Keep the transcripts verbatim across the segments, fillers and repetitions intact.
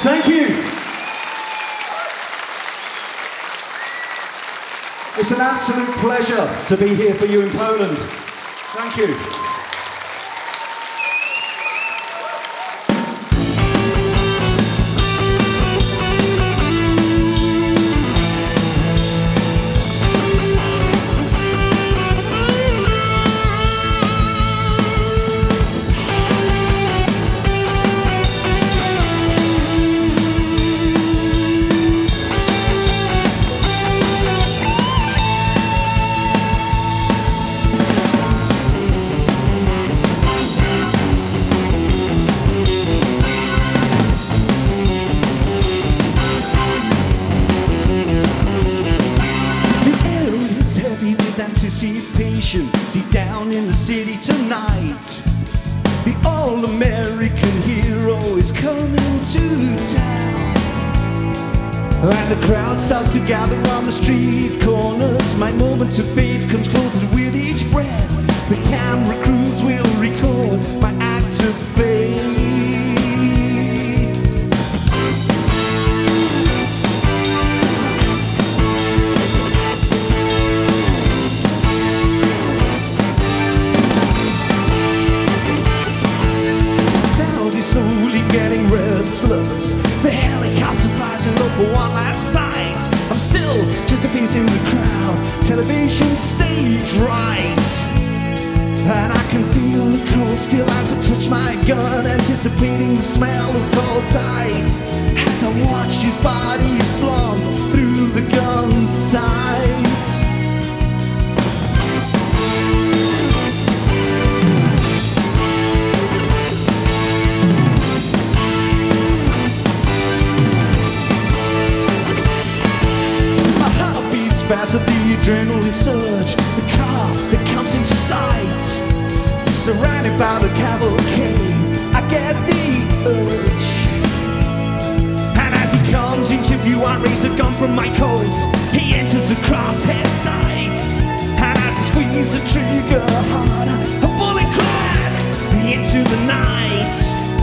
Thank you. It's an absolute pleasure to be here for you in Poland. Thank you. Anticipation deep down in the city tonight. The all-American hero is coming to town, and the crowd starts to gather on the street corners. My moment of fate comes closer with each breath. The camera crews will record my act of faith. Getting restless. The helicopter flies in low for one last sight. I'm still just a piece in the crowd, television stage right. And I can feel the cold still as I touch my gun, anticipating the smell of cold tight. As I watch his body slump through the gun sight. Fast at the adrenaline surge, the car that comes into sight, surrounded by the cavalcade, I get the urge. And as he comes into view, I raise a gun from my coat. He enters the crosshair sights, and as I squeeze the trigger hard, a bullet cracks into the night.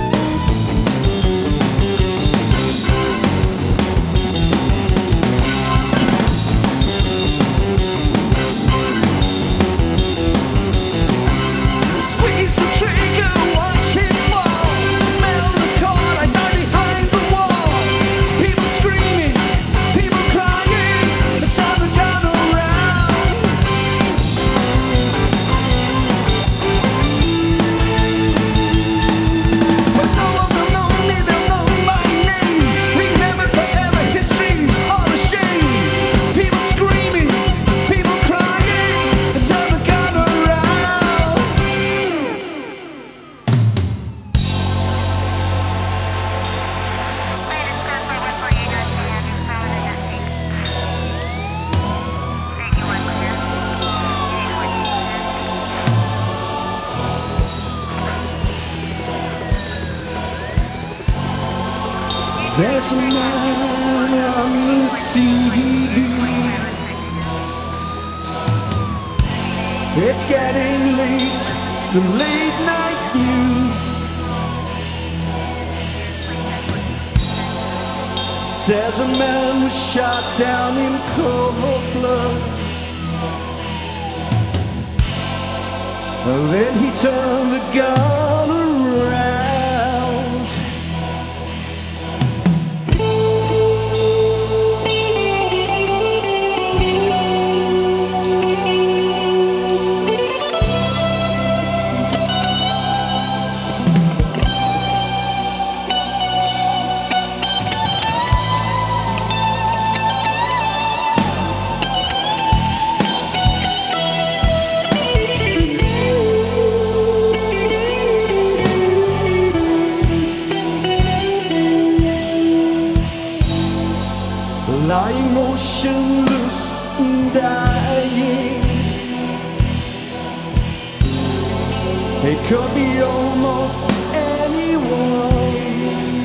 There's a man on the T V. It's getting late, the late night news says a man was shot down in cold blood. Then he turned the gun around. Lying motionless and dying. It could be almost anyone,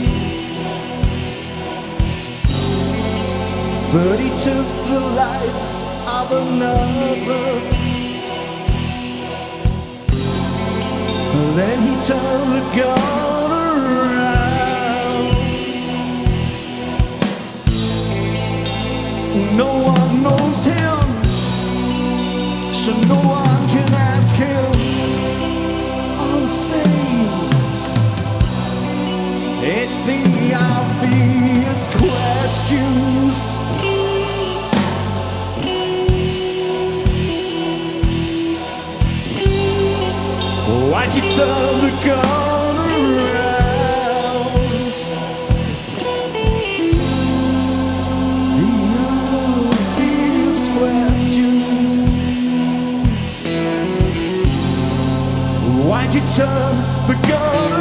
but he took the life of another. Then he turned the gun around. obvious questions. Why'd you turn the gun around? The obvious questions. Why'd you turn the gun